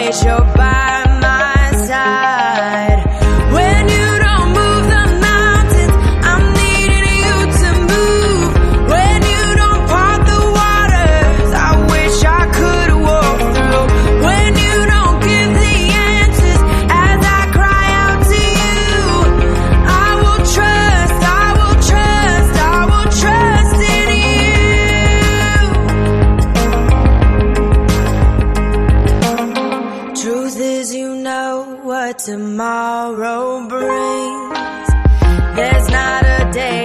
wish you're by my side. When you don't move the mountains, I'm needing you to move. When you don't part the waters, I wish I could walk through. When you don't give the answers as I cry out to you, I will trust, I will trust, I will trust in you. Truth is, you know what tomorrow brings. There's not a day